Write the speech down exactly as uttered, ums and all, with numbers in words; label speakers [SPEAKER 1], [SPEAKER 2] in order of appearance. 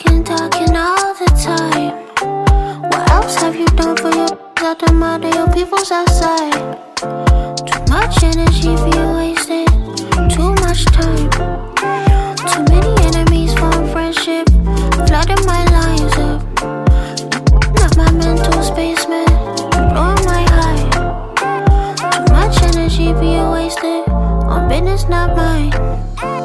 [SPEAKER 1] Talking, talking all the time. What else have you done for your out the mind of your people's outside? Too much energy for you wasted, too much time. Too many enemies for friendship, flooding my lines up. Not my mental space, man, blowing my high. Too much energy for you wasted, on business not mine.